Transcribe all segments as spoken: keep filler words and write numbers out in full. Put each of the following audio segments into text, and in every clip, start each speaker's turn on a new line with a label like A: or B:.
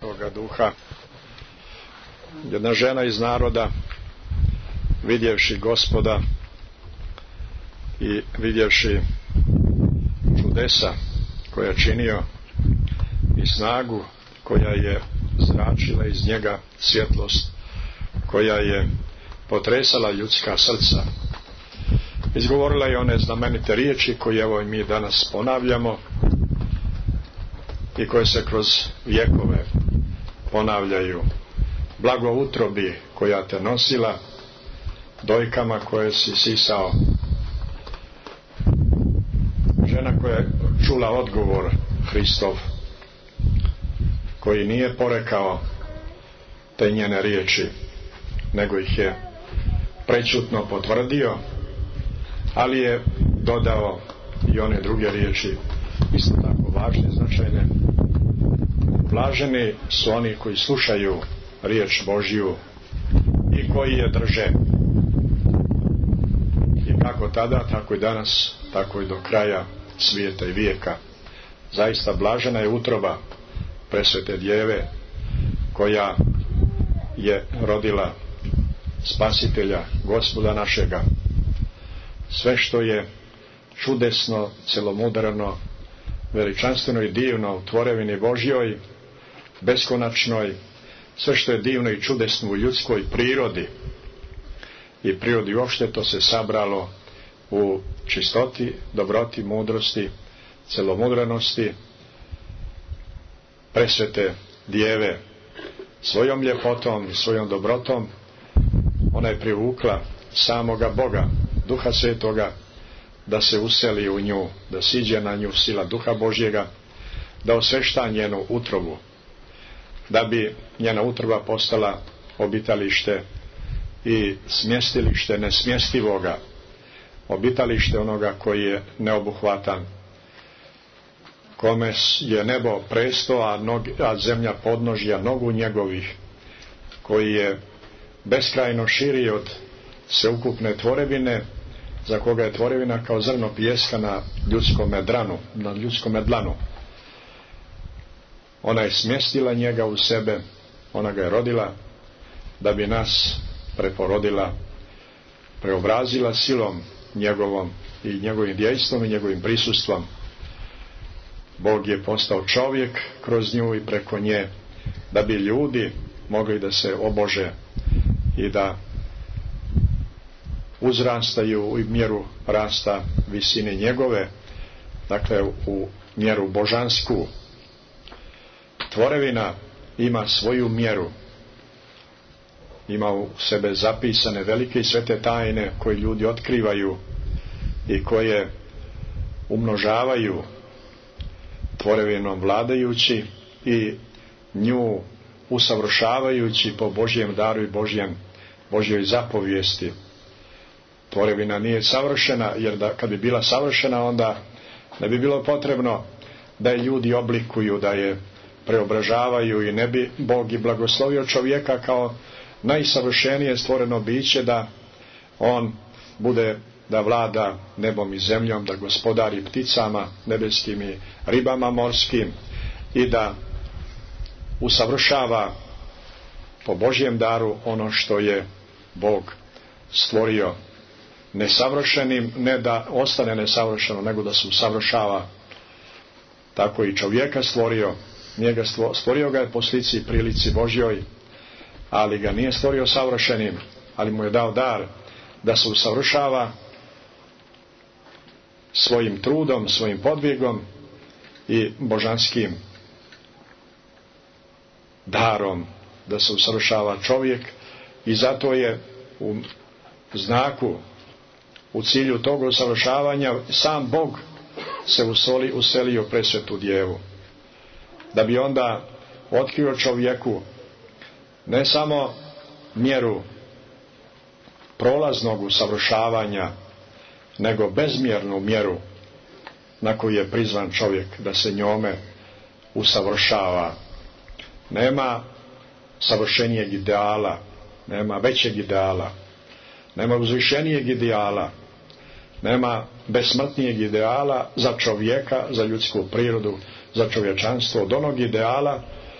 A: Svetoga Duha. Jedna žena iz naroda, vidjevši Gospoda i vidjevši čudesa koja je činio i snagu koja je zračila iz njega, svjetlost koja je potresala ljudska srca, izgovorila je one znamenite riječi koje evo i mi danas ponavljamo i koje se kroz vjekove ponavljaju. Blago utrobi koja te nosila, dojkama koje si sisao. Žena koja je čula odgovor Hristov, koji nije porekao te njene riječi, nego ih je prečutno potvrdio, ali je dodao i one druge riječi, isto tako važne, značajne. Blaženi su oni koji slušaju riječ Božju i koji je drže. I kako tada, tako i danas, tako i do kraja svijeta i vijeka. Zaista blažena je utroba presvete djeve koja je rodila Spasitelja, Gospoda našega. Sve što je čudesno, celomudrano, veličanstveno i divno u tvorevini Božjoj, beskonačnoj, sve što je divno i čudesno u ljudskoj prirodi i prirodi uopšte, to se sabralo u čistoti, dobroti, mudrosti, celomudranosti presvete djeve. Svojom ljepotom i svojom dobrotom ona je privukla samoga Boga, Duha Svetoga, da se useli u nju, da siđe na nju sila Duha Božjega, da osvešta njenu utrobu, da bi njena utroba postala obitalište i smjestilište nesmjestivoga, obitalište onoga koji je neobuhvatan, kome je nebo presto, a, nogi, a zemlja podnožja nogu njegovih, koji je beskrajno širi od sveukupne tvorevine, za koga je tvorevina kao zrno pijeska na ljudskom dranu, na ljudskom dlanu. Ona je smjestila njega u sebe, ona ga je rodila da bi nas preporodila, preobrazila silom njegovom i njegovim djejstvom i njegovim prisustvom. Bog je postao čovjek kroz nju i preko nje, da bi ljudi mogli da se obože i da uzrastaju u mjeru rasta visine njegove, dakle u mjeru božansku. Tvorevina ima svoju mjeru, ima u sebe zapisane velike i svete tajne koje ljudi otkrivaju i koje umnožavaju tvorevinom vladajući i nju usavršavajući po Božjem daru i Božjem, Božjoj zapovijesti. Tvorevina nije savršena, jer da kad bi bila savršena, onda ne bi bilo potrebno da je ljudi oblikuju, da je preobražavaju, i ne bi Bog i blagoslovio čovjeka kao najsavršenije stvoreno biće, da on bude, da vlada nebom i zemljom, da gospodari pticama nebeskim i ribama morskim i da usavršava po Božjem daru ono što je Bog stvorio nesavršenim, ne da ostane nesavršeno, nego da se usavršava. Tako i čovjeka stvorio, njega stvorio ga je po slici i prilici Božjoj, ali ga nije stvorio savršenim, ali mu je dao dar da se usavršava svojim trudom, svojim podvigom i božanskim darom, da se usavršava čovjek. I zato je u znaku, u cilju tog usavršavanja, sam Bog se usoli, uselio presvetu djevu, da bi onda otkrio čovjeku ne samo mjeru prolaznog usavršavanja, nego bezmjernu mjeru na koju je prizvan čovjek da se njome usavršava. Nema savršenijeg ideala, nema većeg ideala, nema uzvišenijeg ideala, nema besmrtnijeg ideala za čovjeka, za ljudsku prirodu, za čovječanstvo od onog ideala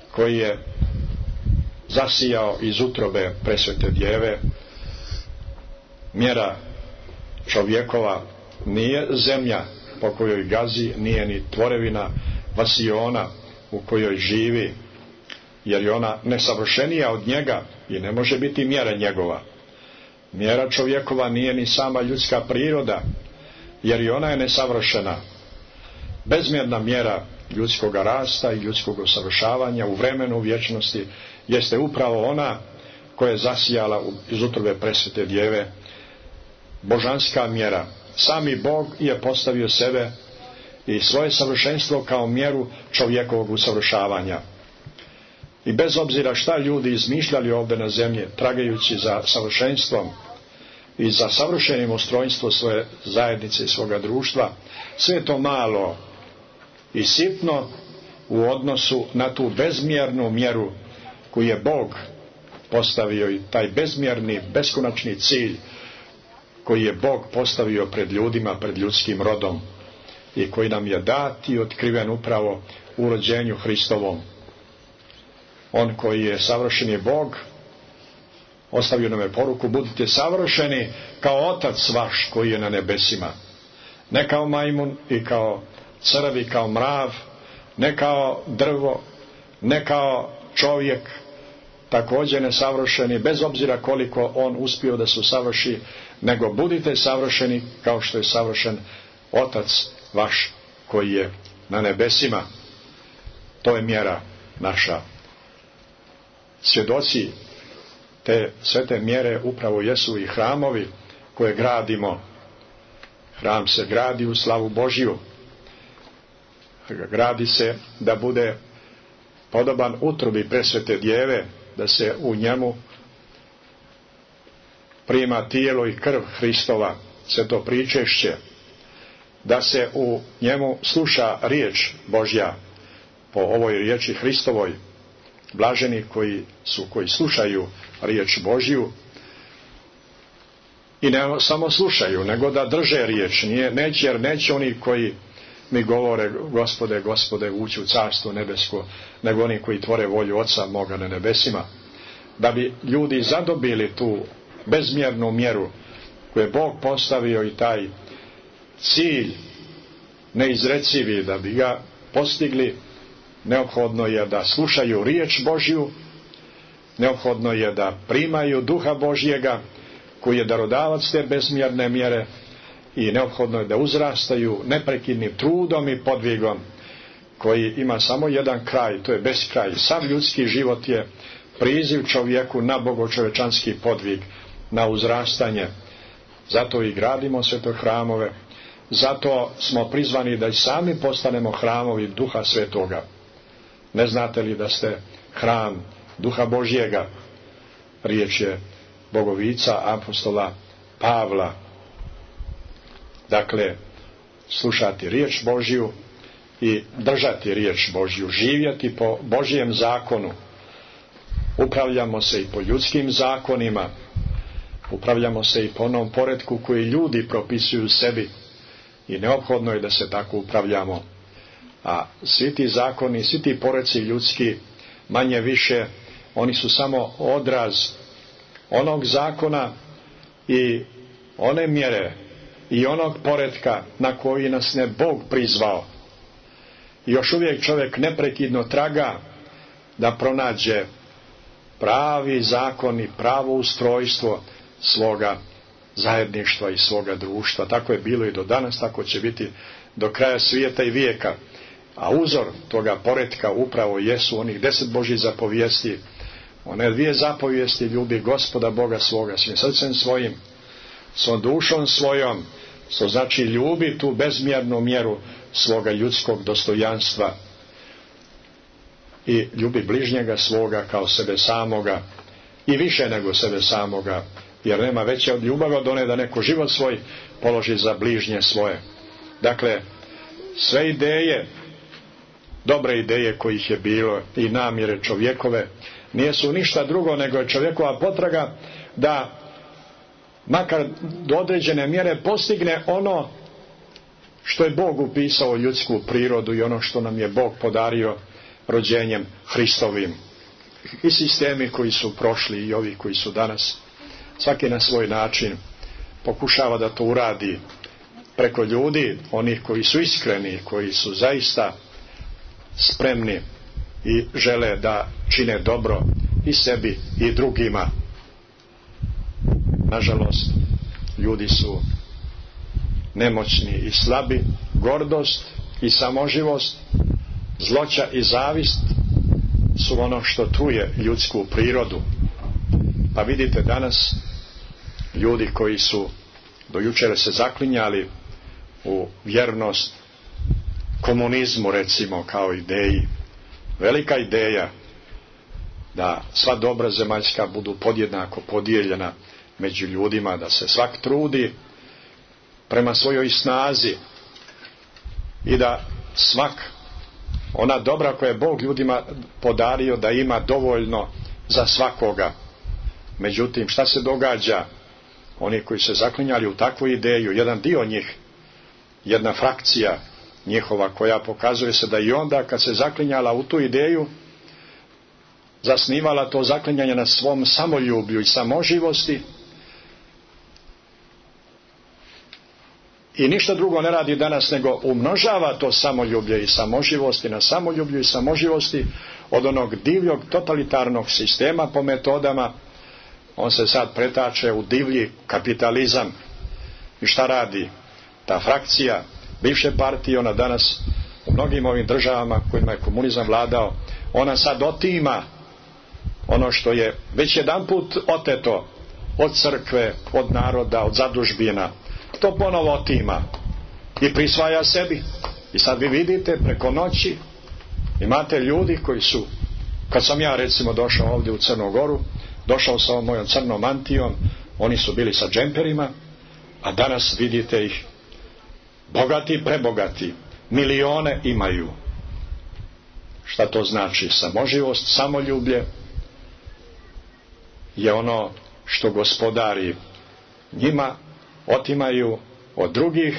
A: koji je zasijao iz utrobe presvete djeve. Mjera čovjekova nije zemlja po kojoj gazi, nije ni tvorevina vasiona u kojoj živi, jer je ona nesavršenija od njega i ne može biti mjera njegova. Mjera čovjekova nije ni sama ljudska priroda, jer i ona je nesavršena. Bezmjerna mjera ljudskog rasta i ljudskog usavršavanja u vremenu vječnosti jeste upravo ona koja je zasijala iz utrobe presvete djeve, božanska mjera. Sami Bog je postavio sebe i svoje savršenstvo kao mjeru čovjekovog usavršavanja. I bez obzira šta ljudi izmišljali ovdje na zemlji, tragajući za savršenstvom i za savršenim ustrojstvom svoje zajednice i svoga društva, sve je to malo i sitno u odnosu na tu bezmjernu mjeru koju je Bog postavio, i taj bezmjerni, beskonačni cilj koji je Bog postavio pred ljudima, pred ljudskim rodom, i koji nam je dat i otkriven upravo u rođenju Hristovom. On koji je savršeni Bog ostavio nam je poruku: budite savršeni kao Otac vaš koji je na nebesima. Ne kao majmun i kao crv i kao mrav, ne kao drvo, ne kao čovjek, također nesavršeni, bez obzira koliko on uspio da se usavrši, nego budite savršeni kao što je savršen Otac vaš koji je na nebesima. To je mjera naša. Svjedoci te sve te mjere upravo jesu i hramovi koje gradimo. Hram se gradi u slavu Božju. Gradi se da bude podoban utrobi presvete djeve, da se u njemu prima tijelo i krv Hristova, sveto pričešće, da se u njemu sluša riječ Božja po ovoj riječi Hristovoj. Blaženi koji su, koji slušaju riječ Božju, i ne samo slušaju, nego da drže riječ. Nije, neće, jer neće oni koji mi govore: Gospode, Gospode, ući u carstvo nebesko, nego oni koji tvore volju Oca moga na nebesima. Da bi ljudi zadobili tu bezmjernu mjeru koju je Bog postavio i taj cilj neizrecivi, da bi ga postigli, neophodno je da slušaju riječ Božju, neophodno je da primaju Duha Božjega koji je darodavac te bezmjerne mjere, i neophodno je da uzrastaju neprekidnim trudom i podvigom koji ima samo jedan kraj, to je beskraj. Sam ljudski život je priziv čovjeku na bogočovečanski podvig, na uzrastanje. Zato i gradimo sve te hramove, zato smo prizvani da i sami postanemo hramovi Duha Svetoga. Ne znate li da ste hram Duha Božjega? Riječ je bogovica apostola Pavla. Dakle, slušati riječ Božju i držati riječ Božju, živjeti po Božjem zakonu. Upravljamo se i po ljudskim zakonima, upravljamo se i po onom poretku koji ljudi propisuju sebi, i neophodno je da se tako upravljamo. A svi ti zakoni, svi ti poreci ljudski, manje više, oni su samo odraz onog zakona i one mjere i onog poretka na koji nas ne Bog prizvao. I još uvijek čovjek neprekidno traga da pronađe pravi zakon i pravo ustrojstvo svoga zajedništva i svoga društva. Tako je bilo i do danas, tako će biti do kraja svijeta i vijeka. A uzor toga poretka upravo jesu onih deset Božjih zapovijesti. One dvije zapovijesti: ljubi Gospoda Boga svoga svim srcem svojim, svom dušom svojom, što znači ljubi tu bezmjernu mjeru svoga ljudskog dostojanstva, i ljubi bližnjega svoga kao sebe samoga, i više nego sebe samoga, jer nema veće od ljubavi od one da neko život svoj položi za bližnje svoje. Dakle, sve ideje, dobre ideje kojih je bilo i namjere čovjekove, nisu ništa drugo nego je čovjekova potraga da makar do određene mjere postigne ono što je Bog upisao ljudsku prirodu i ono što nam je Bog podario rođenjem Hristovim. I sistemi koji su prošli i ovi koji su danas, svaki na svoj način pokušava da to uradi preko ljudi, onih koji su iskreni, koji su zaista spremni i žele da čine dobro i sebi i drugima. Nažalost, ljudi su nemoćni i slabi, gordost i samoživost, zloća i zavist su ono što truje ljudsku prirodu. Pa vidite danas ljudi koji su do jučer se zaklinjali u vjernost komunizmu, recimo, kao ideji, velika ideja da sva dobra zemaljska budu podjednako podijeljena među ljudima, da se svak trudi prema svojoj snazi i da svak ona dobra koje je Bog ljudima podario da ima dovoljno za svakoga. Međutim, šta se događa? Oni koji se zaklinjali u takvu ideju, jedan dio njih, jedna frakcija njihova koja pokazuje se da i onda kad se zaklinjala u tu ideju, zasnivala to zaklinjanje na svom samoljublju i samoživosti i ništa drugo ne radi danas nego umnožava to samoljublje i samoživosti na samoljublju i samoživosti od onog divljog totalitarnog sistema po metodama. On se sad pretače u divlji kapitalizam. I šta radi? Ta frakcija bivše partije, ona danas u mnogim ovim državama kojima je komunizam vladao, ona sad otima ono što je već jedanput oteto od crkve, od naroda, od zadužbina. To ponovo otima i prisvaja sebi. I sad vi vidite preko noći imate ljudi koji su, kad sam ja recimo došao ovdje u Crnu Goru, došao sa ovom mojom crnom mantijom, oni su bili sa džemperima, a danas vidite ih bogati, prebogati, milione imaju. Šta to znači? Samoživost, samoljublje je ono što gospodari njima, otimaju od drugih,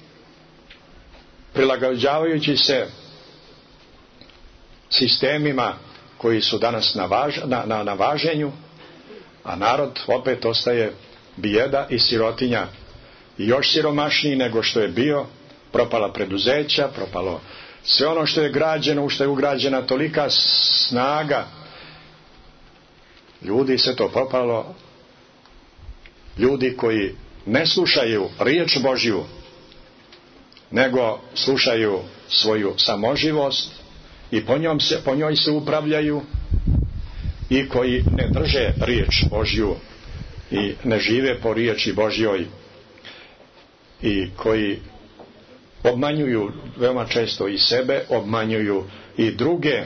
A: prilagođavajući se sistemima koji su danas na, važ, na, na, na važenju, a narod opet ostaje bijeda i sirotinja i još siromašniji nego što je bio, propala preduzeća, propalo sve ono što je građeno, u što je ugrađena tolika snaga ljudi, se to propalo. Ljudi koji ne slušaju riječ Božju, nego slušaju svoju samoživost i po, njom se, po njoj se upravljaju, i koji ne drže riječ Božju i ne žive po riječi Božjoj, i koji obmanjuju veoma često i sebe, obmanjuju i druge,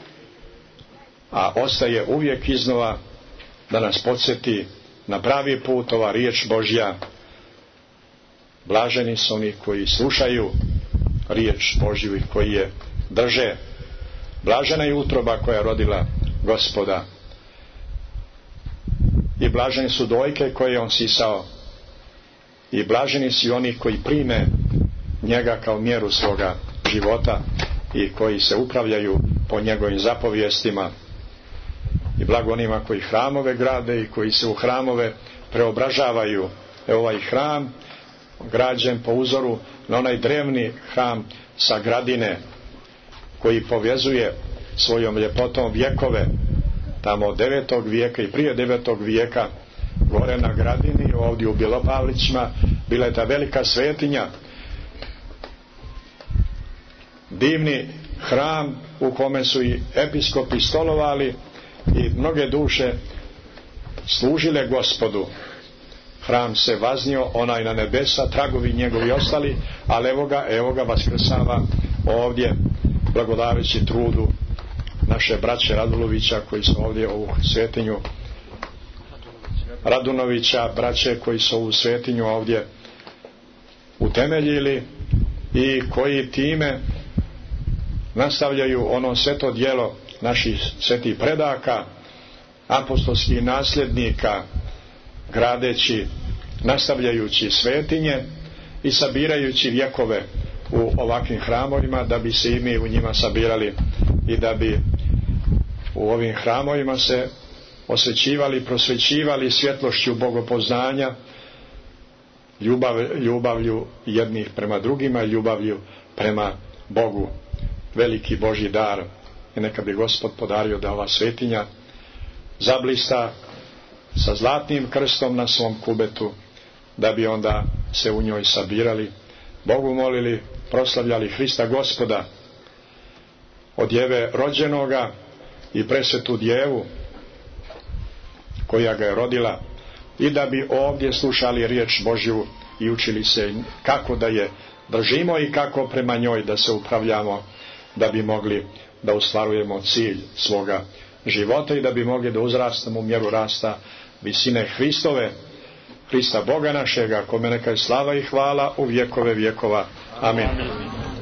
A: a ostaje uvijek iznova da nas podsjeti na pravi put ova riječ Božja. Blaženi su oni koji slušaju riječ Božju i koji je drže. Blažena je utroba koja je rodila Gospoda, i blaženi su dojke koje je on sisao, i blaženi su oni koji prime njega kao mjeru svoga života i koji se upravljaju po njegovim zapovijestima. I blago onima koji hramove grade i koji se u hramove preobražavaju. Evo ovaj hram građen po uzoru na onaj drevni hram sa Gradine, koji povezuje svojom ljepotom vjekove tamo od devetog vijeka i prije devetog vijeka. Gore na Gradini, ovdje u Bilopavlićima, bila je ta velika svetinja, divni hram u kome su i episkopi stolovali i mnoge duše služile Gospodu. Hram se vaznio, onaj na nebesa, tragovi njegovi ostali, ali evo ga, evo ga vaskrsava ovdje, blagodareći trudu naše braće Radulovića koji su ovdje ovu svetinju, Radunovića, braće koji su ovu svetinju ovdje utemeljili i koji time nastavljaju ono sveto djelo naših svetih predaka, apostolskih nasljednika, gradeći, nastavljajući svetinje i sabirajući vjekove u ovakvim hramovima, da bi se i mi u njima sabirali i da bi u ovim hramovima se osvećivali, prosvećivali svjetlošću bogopoznanja, ljubav, ljubavlju jednih prema drugima, ljubavlju prema Bogu. Veliki Božji dar. I neka bi Gospod podario da ova svetinja zablista sa zlatnim krstom na svom kubetu, da bi onda se u njoj sabirali, Bogu molili, proslavljali Hrista Gospoda, od Djeve rođenoga i presvetu Djevu koja ga je rodila, i da bi ovdje slušali riječ Božju i učili se kako da je držimo i kako prema njoj da se upravljamo, da bi mogli da ostvarujemo cilj svoga života i da bi mogli da uzrastamo u mjeru rasta visine Hristove, Hrista Boga našega, kome neka je slava i hvala u vjekove vjekova. Amin.